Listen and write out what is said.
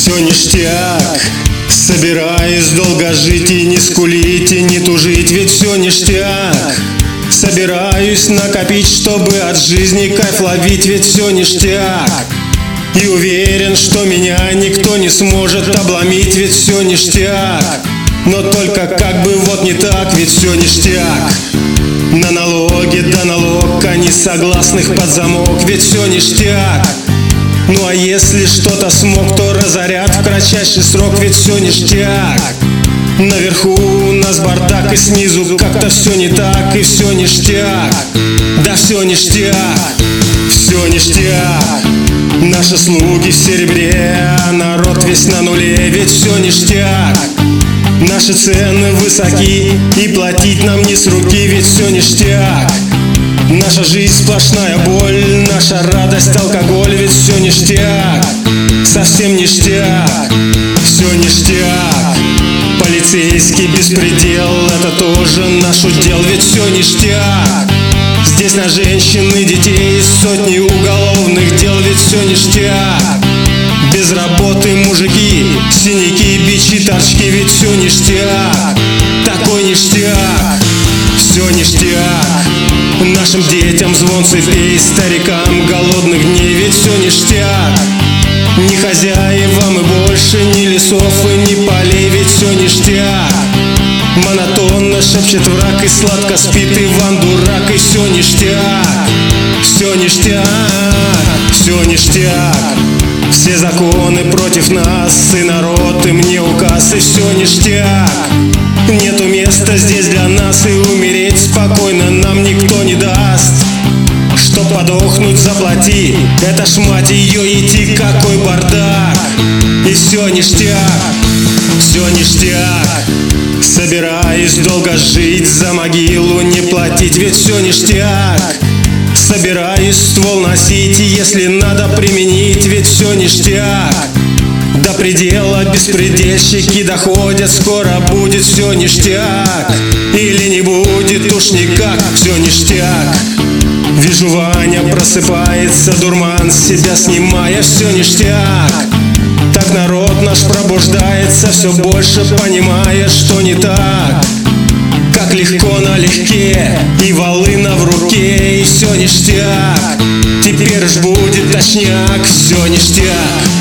Все ништяк. Собираюсь долго жить и не скулить, и не тужить, ведь все ништяк. Собираюсь накопить, чтобы от жизни кайф ловить, ведь все ништяк. И уверен, что меня никто не сможет обломить, ведь все ништяк. Но только как бы вот не так, ведь все ништяк. На налоги да налог, они согласных под замок, ведь все ништяк. Ну а если что-то смог, то разорят в кратчайший срок, ведь все ништяк. Наверху у нас бардак, и снизу как-то все не так, и все ништяк. Да все ништяк, все ништяк. Наши слуги в серебре, а народ весь на нуле, ведь все ништяк. Наши цены высоки, и платить нам не с руки, ведь все ништяк. Наша жизнь сплошная боль, наша радость алкоголь, ведь все ништяк. Совсем ништяк, все ништяк. Полицейский беспредел, это тоже наш удел, ведь все ништяк. Здесь на женщин и детей сотни уголовных дел, ведь все ништяк. Без работы мужики, синяки, бичи, торчки, ведь все ништяк. Такой ништяк, все ништяк. Нашим детям звон цепей, старикам голодных дней, ведь все ништяк. Ни хозяевам и больше, ни лесов и ни полей, ведь все ништяк. Монотонно шепчет враг и сладко спит Иван дурак, и все ништяк. Все ништяк, все ништяк. Все законы против нас, и народ им не указ, и все ништяк. Нету места здесь для нас, и умереть спокойно нам никто не даст. Чтоб подохнуть, заплати, это ж мать ее идти, какой бардак. И все ништяк, все ништяк. Собираюсь долго жить, за могилу не платить, ведь все ништяк. Собираюсь ствол носить, если надо применить, ведь все ништяк. До предела беспредельщики доходят, скоро будет все ништяк. Или не будет уж никак, все ништяк. Вижу, Ваня просыпается, дурман с себя снимая, все ништяк. Так народ наш пробуждается, все больше понимая, что не так. Как легко налегке, и волына в руке, и все ништяк. Теперь ж будет точняк, все ништяк.